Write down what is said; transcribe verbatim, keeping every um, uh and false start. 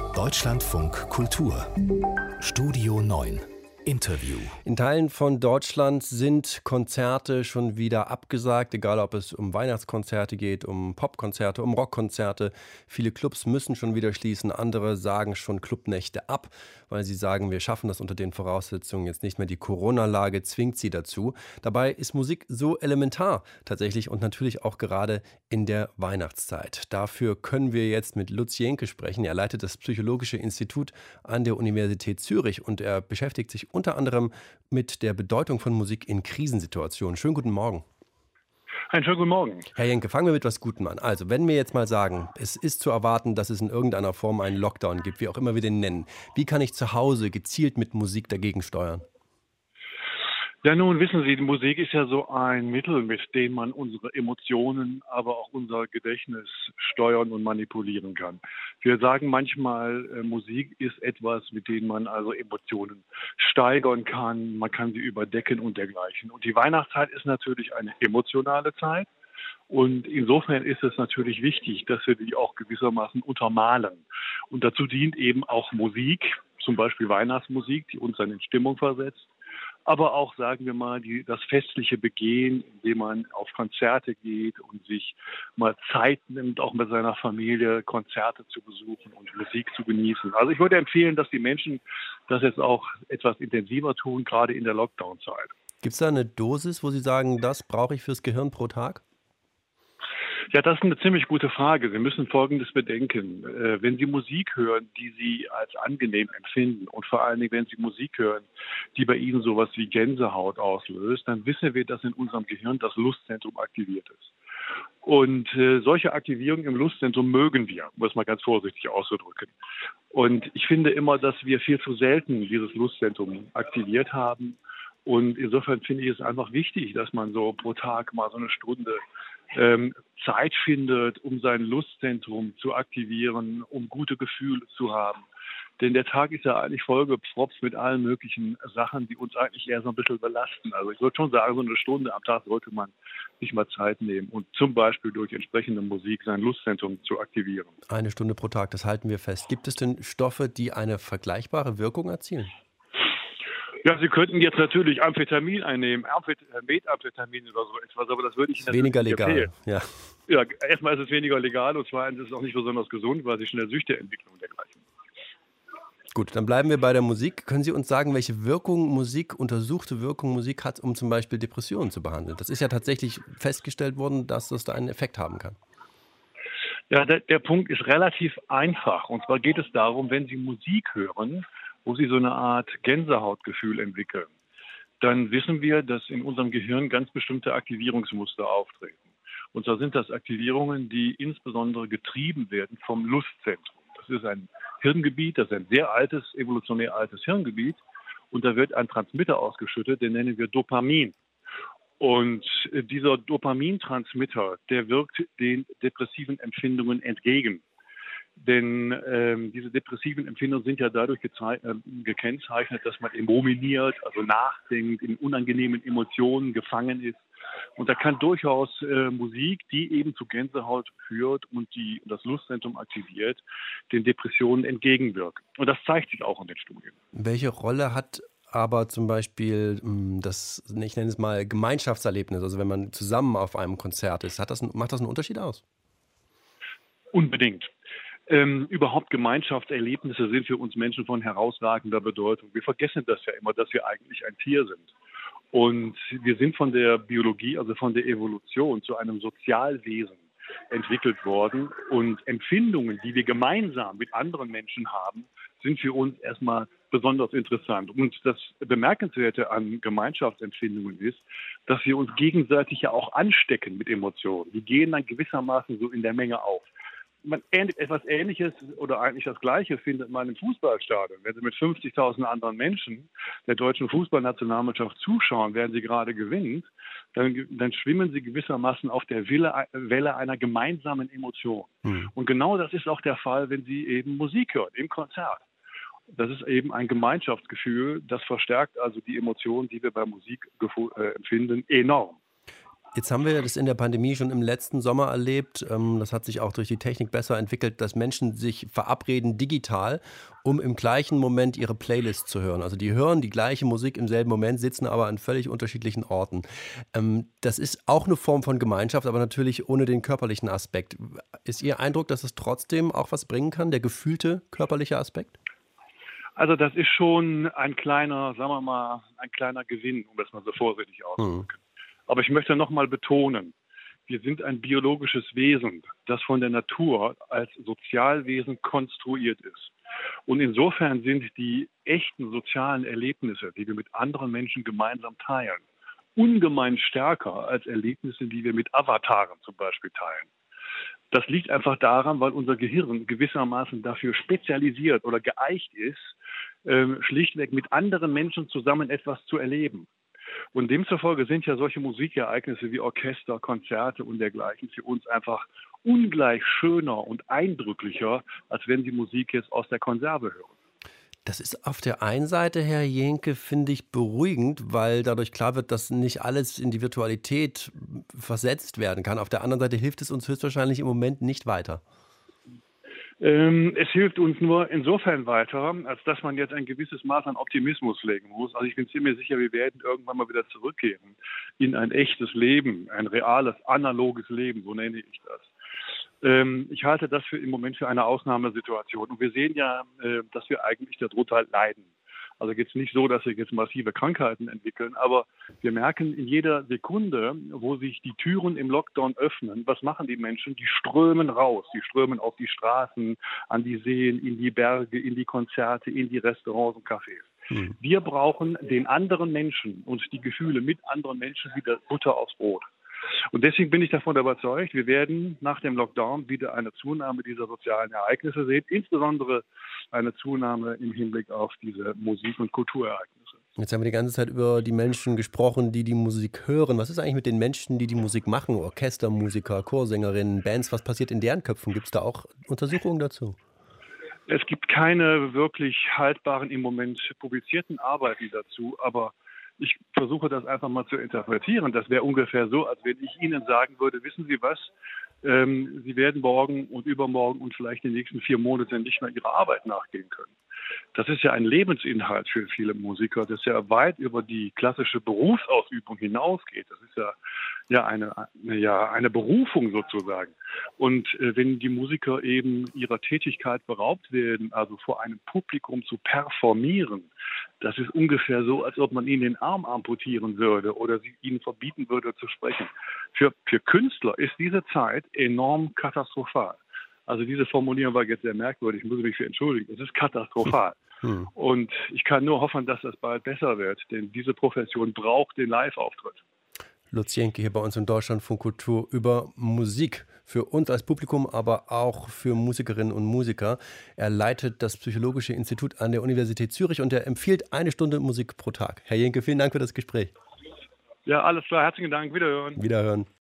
Deutschlandfunk Kultur Studio neun Interview. In Teilen von Deutschland sind Konzerte schon wieder abgesagt, egal ob es um Weihnachtskonzerte geht, um Popkonzerte, um Rockkonzerte. Viele Clubs müssen schon wieder schließen, andere sagen schon Clubnächte ab, weil sie sagen, wir schaffen das unter den Voraussetzungen jetzt nicht mehr. Die Corona-Lage zwingt sie dazu. Dabei ist Musik so elementar tatsächlich und natürlich auch gerade in der Weihnachtszeit. Dafür können wir jetzt mit Lutz Jenke sprechen. Er leitet das Psychologische Institut an der Universität Zürich und er beschäftigt sich unter anderem mit der Bedeutung von Musik in Krisensituationen. Schönen guten Morgen. Einen schönen guten Morgen. Herr Jenke, fangen wir mit etwas Gutem an. Also, wenn wir jetzt mal sagen, es ist zu erwarten, dass es in irgendeiner Form einen Lockdown gibt, wie auch immer wir den nennen. Wie kann ich zu Hause gezielt mit Musik dagegen steuern? Ja, nun wissen Sie, die Musik ist ja so ein Mittel, mit dem man unsere Emotionen, aber auch unser Gedächtnis steuern und manipulieren kann. Wir sagen manchmal, äh, Musik ist etwas, mit dem man also Emotionen steigern kann, man kann sie überdecken und dergleichen. Und die Weihnachtszeit ist natürlich eine emotionale Zeit. Und insofern ist es natürlich wichtig, dass wir die auch gewissermaßen untermalen. Und dazu dient eben auch Musik, zum Beispiel Weihnachtsmusik, die uns dann in Stimmung versetzt. Aber auch, sagen wir mal, die, das festliche Begehen, indem man auf Konzerte geht und sich mal Zeit nimmt, auch mit seiner Familie Konzerte zu besuchen und Musik zu genießen. Also ich würde empfehlen, dass die Menschen das jetzt auch etwas intensiver tun, gerade in der Lockdown-Zeit. Gibt es da eine Dosis, wo Sie sagen, das brauche ich fürs Gehirn pro Tag? Ja, das ist eine ziemlich gute Frage. Sie müssen Folgendes bedenken. Äh, wenn Sie Musik hören, die Sie als angenehm empfinden und vor allen Dingen, wenn Sie Musik hören, die bei Ihnen sowas wie Gänsehaut auslöst, dann wissen wir, dass in unserem Gehirn das Lustzentrum aktiviert ist. Und äh, solche Aktivierungen im Lustzentrum mögen wir, um es mal ganz vorsichtig auszudrücken. Und ich finde immer, dass wir viel zu selten dieses Lustzentrum aktiviert haben. Und insofern finde ich es einfach wichtig, dass man so pro Tag mal so eine Stunde ähm, Zeit findet, um sein Lustzentrum zu aktivieren, um gute Gefühle zu haben. Denn der Tag ist ja eigentlich vollgepfropft mit allen möglichen Sachen, die uns eigentlich eher so ein bisschen belasten. Also ich würde schon sagen, so eine Stunde am Tag sollte man sich mal Zeit nehmen und zum Beispiel durch entsprechende Musik sein Lustzentrum zu aktivieren. Eine Stunde pro Tag, das halten wir fest. Gibt es denn Stoffe, die eine vergleichbare Wirkung erzielen? Ja, Sie könnten jetzt natürlich Amphetamin einnehmen, Methamphetamin oder so etwas, aber das würde ich Ihnen weniger legal. Empfehlen. Ja. Ja, erstmal ist es weniger legal und zweitens ist es auch nicht besonders gesund, weil Sie schnell Süchte entwickeln und dergleichen. Gut, dann bleiben wir bei der Musik. Können Sie uns sagen, welche Wirkung Musik, untersuchte Wirkung Musik hat, um zum Beispiel Depressionen zu behandeln? Das ist ja tatsächlich festgestellt worden, dass das da einen Effekt haben kann. Ja, der, der Punkt ist relativ einfach. Und zwar geht es darum, wenn Sie Musik hören, wo Sie so eine Art Gänsehautgefühl entwickeln, dann wissen wir, dass in unserem Gehirn ganz bestimmte Aktivierungsmuster auftreten. Und zwar sind das Aktivierungen, die insbesondere getrieben werden vom Lustzentrum. Das ist ein Hirngebiet, das ist ein sehr altes, evolutionär altes Hirngebiet. Und da wird ein Transmitter ausgeschüttet, den nennen wir Dopamin. Und dieser Dopamintransmitter, der wirkt den depressiven Empfindungen entgegen. Denn ähm, diese depressiven Empfindungen sind ja dadurch gezei- äh, gekennzeichnet, dass man ruminiert, also nachdenkt, in unangenehmen Emotionen gefangen ist. Und da kann durchaus äh, Musik, die eben zu Gänsehaut führt und die das Lustzentrum aktiviert, den Depressionen entgegenwirken. Und das zeigt sich auch in den Studien. Welche Rolle hat aber zum Beispiel das, ich nenne es mal Gemeinschaftserlebnis, also wenn man zusammen auf einem Konzert ist, hat das, macht das einen Unterschied aus? Unbedingt. Ähm, überhaupt Gemeinschaftserlebnisse sind für uns Menschen von herausragender Bedeutung. Wir vergessen das ja immer, dass wir eigentlich ein Tier sind. Und wir sind von der Biologie, also von der Evolution zu einem Sozialwesen entwickelt worden. Und Empfindungen, die wir gemeinsam mit anderen Menschen haben, sind für uns erstmal besonders interessant. Und das Bemerkenswerte an Gemeinschaftsempfindungen ist, dass wir uns gegenseitig ja auch anstecken mit Emotionen. Die gehen dann gewissermaßen so in der Menge auf. Man, etwas Ähnliches oder eigentlich das Gleiche findet man im Fußballstadion. Wenn Sie mit fünfzigtausend anderen Menschen der deutschen Fußballnationalmannschaft zuschauen, während sie gerade gewinnt, dann, dann schwimmen Sie gewissermaßen auf der Welle, Welle einer gemeinsamen Emotion. Mhm. Und genau das ist auch der Fall, wenn Sie eben Musik hören, im Konzert. Das ist eben ein Gemeinschaftsgefühl, das verstärkt also die Emotionen, die wir bei Musik äh, empfinden, enorm. Jetzt haben wir das in der Pandemie schon im letzten Sommer erlebt. Ähm, Das hat sich auch durch die Technik besser entwickelt, dass Menschen sich verabreden digital, um im gleichen Moment ihre Playlist zu hören. Also die hören die gleiche Musik im selben Moment, sitzen aber an völlig unterschiedlichen Orten. Ähm, Das ist auch eine Form von Gemeinschaft, aber natürlich ohne den körperlichen Aspekt. Ist Ihr Eindruck, dass es trotzdem auch was bringen kann, der gefühlte körperliche Aspekt? Also das ist schon ein kleiner, sagen wir mal, ein kleiner Gewinn, um das mal so vorsichtig Hm. auszudrücken. Aber ich möchte noch mal betonen, wir sind ein biologisches Wesen, das von der Natur als Sozialwesen konstruiert ist. Und insofern sind die echten sozialen Erlebnisse, die wir mit anderen Menschen gemeinsam teilen, ungemein stärker als Erlebnisse, die wir mit Avataren zum Beispiel teilen. Das liegt einfach daran, weil unser Gehirn gewissermaßen dafür spezialisiert oder geeicht ist, ähm, schlichtweg mit anderen Menschen zusammen etwas zu erleben. Und demzufolge sind ja solche Musikereignisse wie Orchester, Konzerte und dergleichen für uns einfach ungleich schöner und eindrücklicher, als wenn Sie Musik jetzt aus der Konserve hören. Das ist auf der einen Seite, Herr Jenke, finde ich beruhigend, weil dadurch klar wird, dass nicht alles in die Virtualität versetzt werden kann. Auf der anderen Seite hilft es uns höchstwahrscheinlich im Moment nicht weiter. Ähm, es hilft uns nur insofern weiter, als dass man jetzt ein gewisses Maß an Optimismus legen muss. Also ich bin ziemlich sicher, wir werden irgendwann mal wieder zurückkehren in ein echtes Leben, ein reales, analoges Leben, so nenne ich das. Ähm, ich halte das für im Moment für eine Ausnahmesituation. Und wir sehen ja, äh, dass wir eigentlich darunter leiden. Also jetzt nicht so, dass wir jetzt massive Krankheiten entwickeln, aber wir merken in jeder Sekunde, wo sich die Türen im Lockdown öffnen, was machen die Menschen? Die strömen raus, die strömen auf die Straßen, an die Seen, in die Berge, in die Konzerte, in die Restaurants und Cafés. Hm. Wir brauchen den anderen Menschen und die Gefühle mit anderen Menschen wieder Butter aufs Brot. Und deswegen bin ich davon überzeugt, wir werden nach dem Lockdown wieder eine Zunahme dieser sozialen Ereignisse sehen, insbesondere eine Zunahme im Hinblick auf diese Musik- und Kulturereignisse. Jetzt haben wir die ganze Zeit über die Menschen gesprochen, die die Musik hören. Was ist eigentlich mit den Menschen, die die Musik machen? Orchestermusiker, Chorsängerinnen, Bands, was passiert in deren Köpfen? Gibt es da auch Untersuchungen dazu? Es gibt keine wirklich haltbaren, im Moment publizierten Arbeiten dazu, aber ich versuche das einfach mal zu interpretieren. Das wäre ungefähr so, als wenn ich Ihnen sagen würde, wissen Sie was, ähm, Sie werden morgen und übermorgen und vielleicht die nächsten vier Monate nicht mehr Ihrer Arbeit nachgehen können. Das ist ja ein Lebensinhalt für viele Musiker, das ja weit über die klassische Berufsausübung hinausgeht. Das ist ja, ja, eine, eine, ja eine Berufung sozusagen. Und äh, wenn die Musiker eben ihrer Tätigkeit beraubt werden, also vor einem Publikum zu performieren, das ist ungefähr so, als ob man ihnen den Arm amputieren würde oder sie ihnen verbieten würde zu sprechen. Für, für Künstler ist diese Zeit enorm katastrophal. Also diese Formulierung war jetzt sehr merkwürdig, ich muss mich für entschuldigen. Es ist katastrophal. Hm. Und ich kann nur hoffen, dass das bald besser wird, denn diese Profession braucht den Live-Auftritt. Lutz Jenke hier bei uns in Deutschlandfunk Kultur über Musik. Für uns als Publikum, aber auch für Musikerinnen und Musiker. Er leitet das Psychologische Institut an der Universität Zürich und er empfiehlt eine Stunde Musik pro Tag. Herr Jenke, vielen Dank für das Gespräch. Ja, alles klar. Herzlichen Dank. Wiederhören. Wiederhören.